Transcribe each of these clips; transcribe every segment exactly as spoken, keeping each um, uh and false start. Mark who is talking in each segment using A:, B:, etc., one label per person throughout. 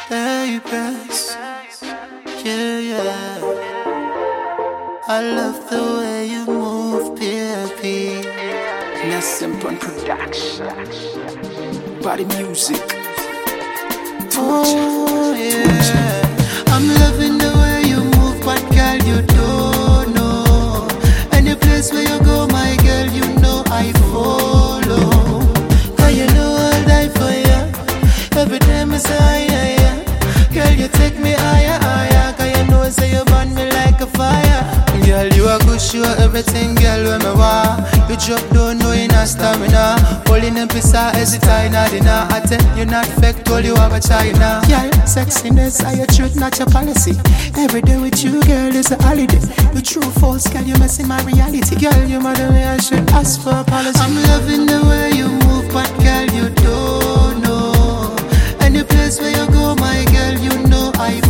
A: Babies, yeah, yeah. I love the way you move, baby.
B: Simple production, body music.
A: Oh yeah, I'm loving the way you move, but girl you don't know. Any place where you go, my girl, you know I follow. Cause you know I'll die for you. Every time I say yeah, yeah. Girl, you take me higher, higher. Cause you know say you burn me like a fire. Girl, you are good, sure everything, girl, when me want. You drop down, no in a stamina. Holding them pizza, hesitate, not dinner. I tell you not fake, told you have a China. Girl, sexiness, are your truth, not your policy. Every day with you, girl, is a holiday. You true false, girl, you messing my reality. Girl, you mother me, I should ask for apology. I'm loving the way you move, but girl, you don't know. Any place where you go, my girl, you know I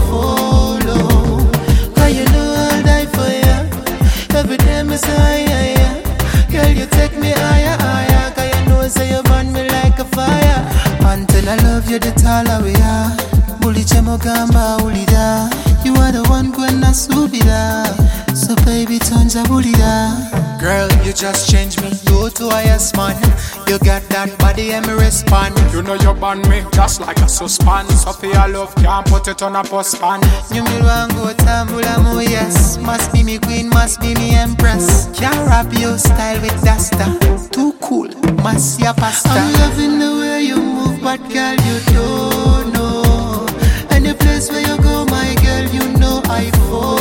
A: follow. Cause you know I'll die for you. Every day I say yeah, yeah. Girl, you take me higher, higher. Cause you know say you burn me like a fire. Until I love you, the taller we are. Bully chemo gamba ulida. You are the one gwenna subida. So baby turns a bulida. Girl, you just change me. Go to a yes man. You got that body and me respond.
B: You know you burn me just like a suspan. Sophia love can't put it on a postpan.
A: You me wango tambula mo yes. Must be me queen, must be me empress. Can't rap your style with Dasta. Too cool, must see a pasta. I'm loving the way you move, but girl you don't know. Any place where you go, my girl, you know I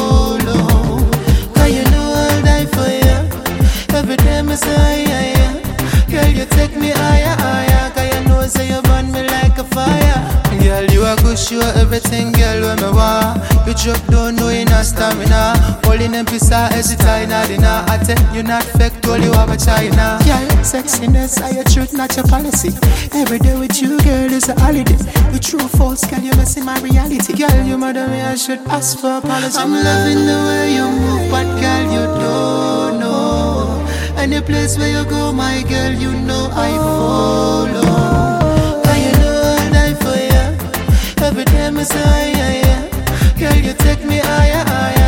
A: follow. Cause you know I'll die for you. Every time I say yeah, yeah. Girl, you take me higher, higher. Cause you know say you burn me like a fire. Girl, you are good, sure everything, girl, when me want. You drop down, no in a stamina. Holding them pizza, hesitate, not dinner. I tell you not fake, told you have a China. Girl, sexiness, are your truth, not your policy. Every day with you, girl, is a holiday. You true false, girl, you messing my reality. Girl, you mother me, I should ask for apology. I'm loving the way you move, but girl, you don't know. Any place where you go, my girl, you know I follow. Cause you know I'll die for you. Every time I say yeah, yeah. Girl, you take me higher, higher.